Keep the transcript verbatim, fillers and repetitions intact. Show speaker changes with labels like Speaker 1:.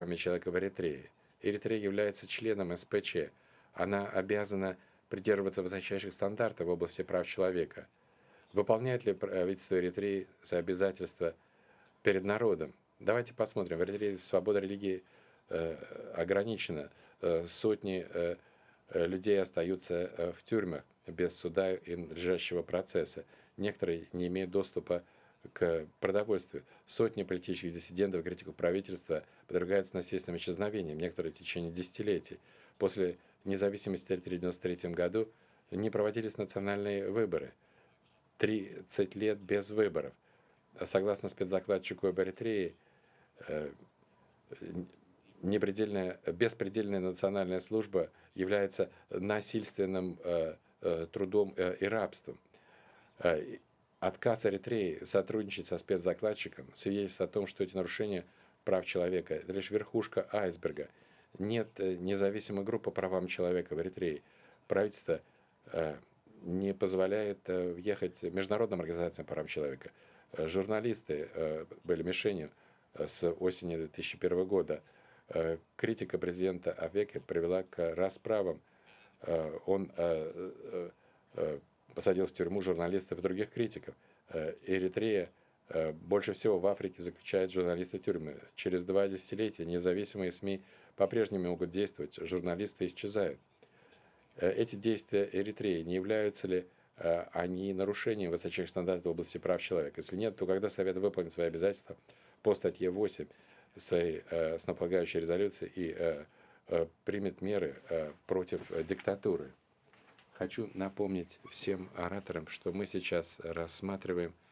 Speaker 1: правами человека в Эритрее. Эритрея является членом эс пэ че. Она обязана придерживаться высочайших стандартов в области прав человека. Выполняет ли правительство Эритреи свои обязательства перед народом? Давайте посмотрим. В Эритрее свобода религии э, ограничена. Э, сотни э, э, людей остаются э, в тюрьмах без суда и надлежащего процесса. Некоторые не имеют доступа к продовольствию. Сотни политических диссидентов, критиков правительства подвергаются насильственным исчезновениям, некоторые в течение десятилетий. После независимости Эритрии в девяносто третьем году не проводились национальные выборы. тридцать лет без выборов. Согласно спецдокладчику об Эритрее, непредельная, беспредельная национальная служба является насильственным э, э, трудом э, и рабством. Э, отказ Эритреи сотрудничать со спецдокладчиком свидетельствует о том, что эти нарушения прав человека – это лишь верхушка айсберга. Нет э, независимой группы по правам человека в Эритрее. Правительство э, не позволяет э, въехать международным организациям по правам человека. Э, журналисты э, были мишенью э, с осени две тысячи первого года. Э, критика президента Авеки привела к расправам. Э, он э, э, э, посадил в тюрьму журналистов и других критиков. Э, Эритрея э, больше всего в Африке заключает журналистов в тюрьмы. Через два десятилетия независимые СМИ по-прежнему могут действовать, журналисты исчезают. Э, Эти действия Эритреи не являются ли э, они нарушением высочайших стандартов в области прав человека? Если нет, то когда Совет выполнит свои обязательства по статье восемь своей э, основополагающей резолюции и э, э, примет меры э, против э, диктатуры? Хочу напомнить всем ораторам, что мы сейчас рассматриваем